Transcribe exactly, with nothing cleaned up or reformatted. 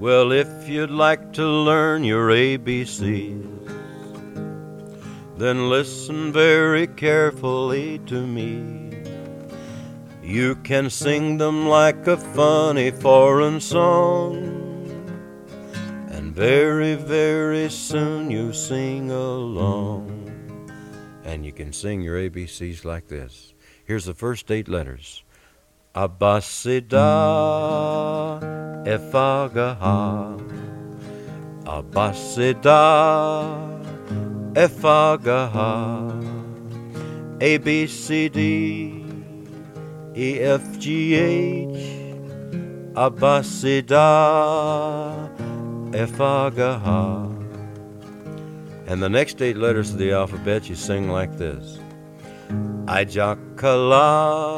Well, if you'd like to learn your A B Cs, then listen very carefully to me. You can sing them like a funny foreign song, and very, very soon you sing along. And you can sing your A B Cs like this. Here's the first eight letters. Abasida efagaha, Abasida efagaha, A B C D E F G H, Abasida efagaha. And the next eight letters of the alphabet you sing like this. Ijakala